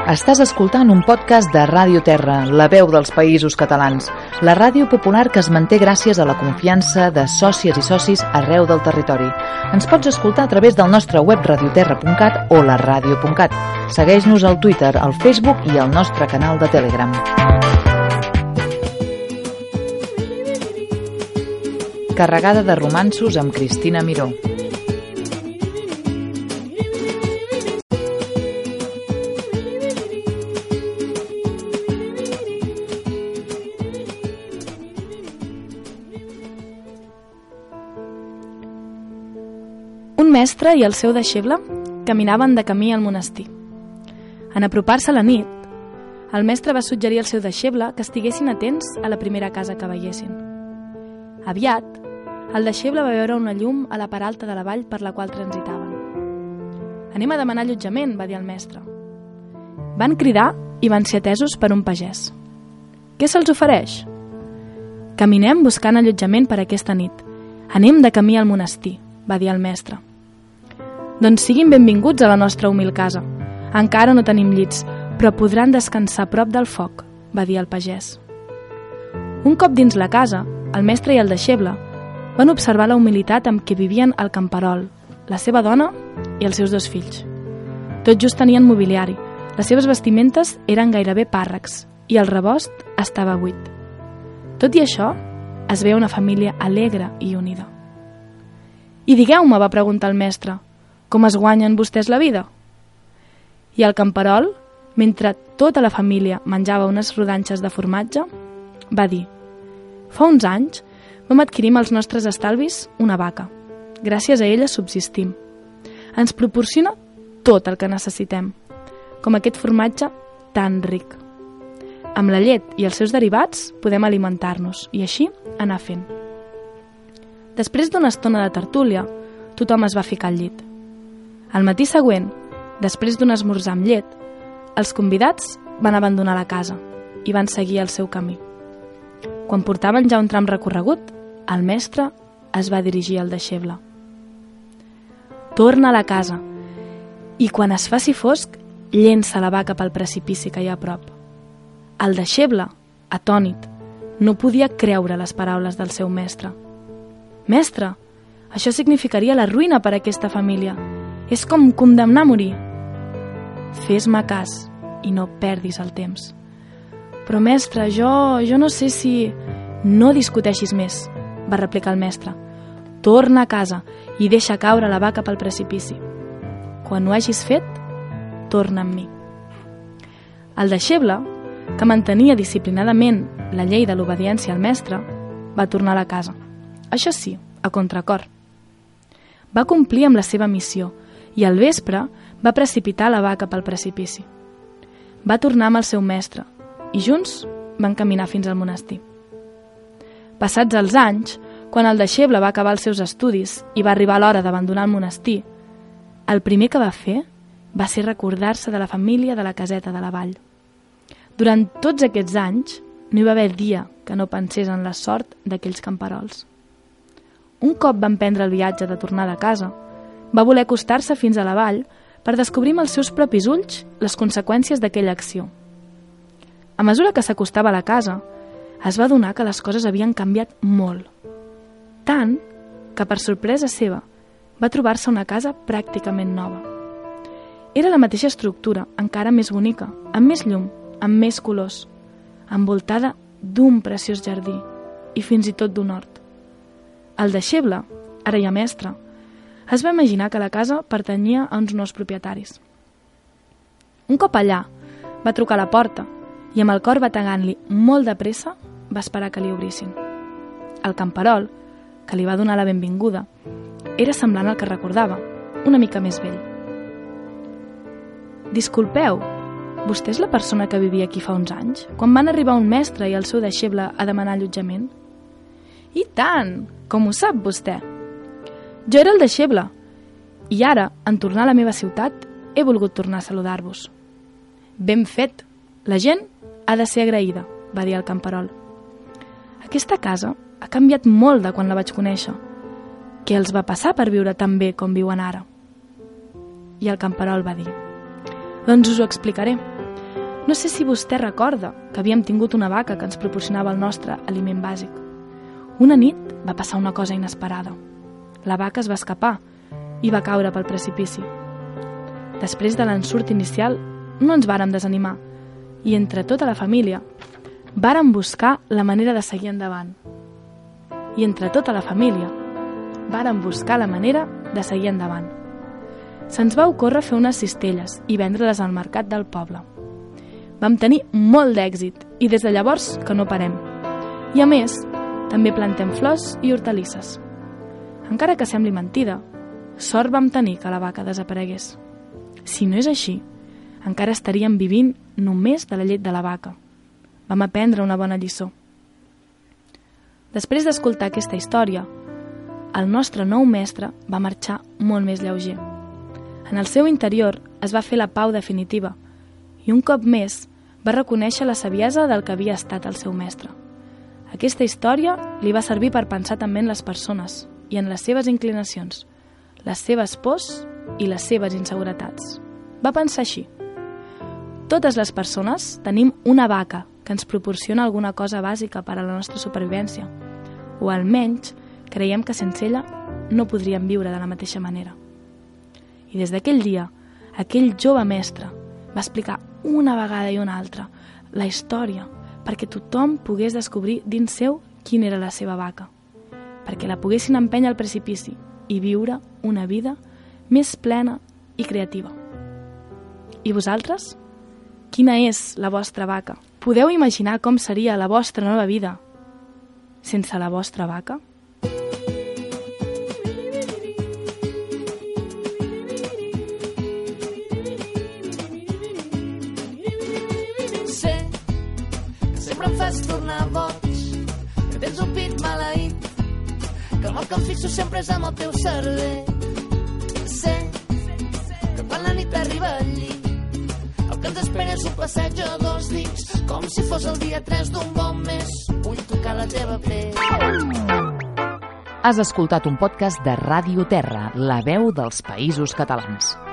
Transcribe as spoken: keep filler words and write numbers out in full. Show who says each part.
Speaker 1: Estàs escoltant un podcast de Ràdio Terra, la veu dels Països Catalans, la ràdio popular que es manté gràcies a la confiança de sòcies i socis arreu del territori. Ens pots escoltar a través del nostre web radioterra punt cat o la ràdio punt cat. Segueix-nos al Twitter, al Facebook i al nostre canal de Telegram. Carregada de romanços amb Cristina Miró.
Speaker 2: Un mestre i el seu deixeble caminaven de camí al monestir. En apropar-se a la nit, el mestre va suggerir al seu deixeble que estiguessin atents a la primera casa que veiessin. Aviat, el deixeble va veure una llum a la part alta de la vall per la qual transitaven. «Anem a demanar allotjament», va dir el mestre. Van cridar i van ser atesos per un pagès. «Què se'ls ofereix?» «Caminem buscant allotjament per aquesta nit. Anem de camí al monestir», va dir el mestre. «Doncs siguin benvinguts a la nostra humil casa. Encara no tenim llits, però podran descansar a prop del foc», va dir el pagès. Un cop dins la casa, el mestre i el deixeble van observar la humilitat amb què vivien el camperol, la seva dona i els seus dos fills. Tot just tenien mobiliari, les seves vestimentes eren gairebé pàrrecs i el rebost estava buit. Tot i això, es veia una família alegre i unida. «I digueu-me», va preguntar el mestre, «com es guanyen vostès la vida?» I el camperol, mentre tota la família menjava unes rodanxes de formatge, va dir: «Fa uns anys vam adquirir amb els nostres estalvis una vaca. Gràcies a ella subsistim. Ens proporciona tot el que necessitem, com aquest formatge tan ric. Amb la llet i els seus derivats podem alimentar-nos i així anar fent». Després d'una estona de tertúlia, tothom es va ficar al llit. Al matí següent, després d'un esmorzar amb llet, els convidats van abandonar la casa i van seguir el seu camí. Quan portaven ja un tram recorregut, el mestre es va dirigir al deixeble. «Torna a la casa i quan es faci fosc, llença la vaca pel precipici que hi ha a prop». El deixeble, atònit, no podia creure les paraules del seu mestre. «Mestre, això significaria la ruïna per a aquesta família. És com condemnar a morir». «Fes-me cas i no perdis el temps». «Però, mestre, jo, jo no sé si...» «No discuteixis més», va replicar el mestre. «Torna a casa i deixa caure la vaca pel precipici. Quan ho hagis fet, torna amb mi». El deixeble, que mantenia disciplinadament la llei de l'obediència al mestre, va tornar a la casa. Això sí, a contracor. Va complir amb la seva missió i al vespre va precipitar la vaca pel precipici. Va tornar amb el seu mestre i junts van caminar fins al monestir. Passats els anys, quan el deixeble va acabar els seus estudis i va arribar l'hora d'abandonar el monestir, el primer que va fer va ser recordar-se de la família de la caseta de la vall. Durant tots aquests anys no hi va haver dia que no pensés en la sort d'aquells camperols. Un cop va emprendre el viatge de tornada a casa, va voler acostar-se fins a la vall per descobrir amb els seus propis ulls les conseqüències d'aquella acció. A mesura que s'acostava a la casa, es va adonar que les coses havien canviat molt. Tant que, per sorpresa seva, va trobar-se una casa pràcticament nova. Era la mateixa estructura, encara més bonica, amb més llum, amb més colors, envoltada d'un preciós jardí i fins i tot d'un hort. El deixeble, ara ja mestre, es va imaginar que la casa pertanyia a uns nous propietaris. Un cop allà, va trucar a la porta i amb el cor bategant-li molt de pressa va esperar que li obrissin. El camperol, que li va donar la benvinguda, era semblant al que recordava, una mica més vell. «Disculpeu, vostè és la persona que vivia aquí fa uns anys, quan van arribar un mestre i el seu deixeble a demanar allotjament?» «I tant! Com ho sap vostè?» «Jo era el deixeble, i ara, en tornar a la meva ciutat, he volgut tornar a saludar-vos». «Ben fet! La gent ha de ser agraïda», va dir el camperol. «Aquesta casa ha canviat molt de quan la vaig conèixer. Què els va passar per viure tan bé com viuen ara?» I el camperol va dir: «Doncs us ho explicaré. No sé si vostè recorda que havíem tingut una vaca que ens proporcionava el nostre aliment bàsic. Una nit va passar una cosa inesperada. La vaca es va escapar i va caure pel precipici. Després de l'ensurt inicial, no ens vàrem desanimar i entre tota la família vàrem buscar la manera de seguir endavant. I entre tota la família vàrem buscar la manera de seguir endavant. Se'ns va ocórrer fer unes cistelles i vendre-les al mercat del poble. Vam tenir molt d'èxit i des de llavors que no parem. I a més, també plantem flors i hortalisses. Encara que sembli mentida, sort vam tenir que la vaca desaparegués. Si no és així, encara estaríem vivint només de la llet de la vaca. Vam aprendre una bona lliçó. Després d'escoltar aquesta història, el nostre nou mestre va marxar molt més lleuger. En el seu interior es va fer la pau definitiva i un cop més va reconèixer la saviesa del que havia estat el seu mestre. Aquesta història li va servir per pensar també en les persones i en les seves inclinacions, les seves pors i les seves inseguretats. Va pensar així: totes les persones tenim una vaca que ens proporciona alguna cosa bàsica per a la nostra supervivència, o almenys creiem que sense ella no podríem viure de la mateixa manera. I des d'aquell dia, aquell jove mestre va explicar una vegada i una altra la història perquè tothom pogués descobrir dins seu quina era la seva vaca, perquè la poguessin empènyer al precipici i viure una vida més plena i creativa. I vosaltres? Quina és la vostra vaca? Podeu imaginar com seria la vostra nova vida sense la vostra vaca?
Speaker 3: Sé que sempre em fas tornar boig, que tens un pit maleït, que el mal que em fixo sempre és amb el teu cervell. Sé que quan la nit arriba al llit, el que ens espera és un passeig a dos dits, com si fos el dia tres d'un bon mes. Vull tocar la teva pell.
Speaker 1: Has escoltat un podcast de Ràdio Terra, la veu dels Països Catalans.